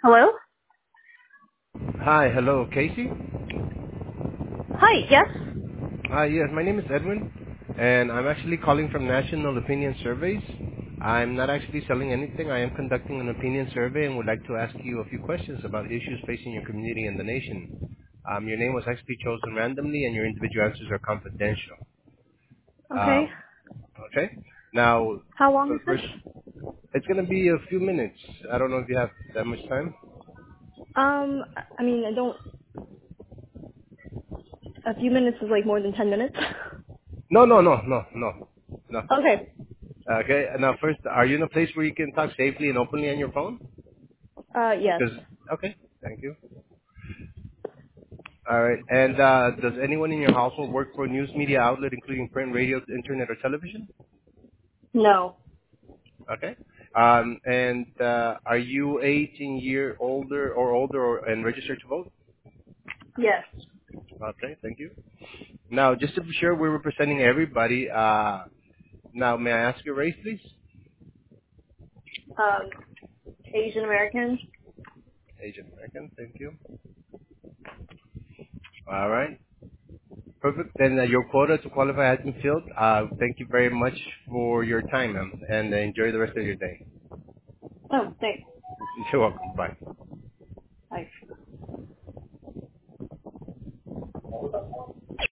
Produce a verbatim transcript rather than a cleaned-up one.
Hello? Hi, hello, Casey. Hi, yes? Hi, yes, my name is Edwin, and I'm actually calling from National Opinion Surveys. I'm not actually selling anything. I am conducting an opinion survey and would like to ask you a few questions about issues facing your community and the nation. Um, your name was actually chosen randomly, and your individual answers are confidential. Okay. Um, okay. Now, How long for is the this? first, it's gonna be a few minutes. I don't know if you have that much time. Um, I mean, I don't, a few minutes is like more than ten minutes. No, no, no, no, no, no. Okay. Okay. Now, first, are you in a place where you can talk safely and openly on your phone? Uh, yes. Does okay. Thank you. All right. And uh, does anyone in your household work for a news media outlet, including print, radio, internet, or television? No. Okay. Um, and uh, are you eighteen year older or older or, and registered to vote? Yes. Okay. Thank you. Now, just to be sure we're representing everybody. Uh, now, may I ask your race, please? Um, Asian American? Asian American. Thank you. All right. Perfect. Then uh, your quota to qualify has been filled. Uh, thank you very much for your time, ma'am, and enjoy the rest of your day. Oh, thanks. You're welcome. Bye.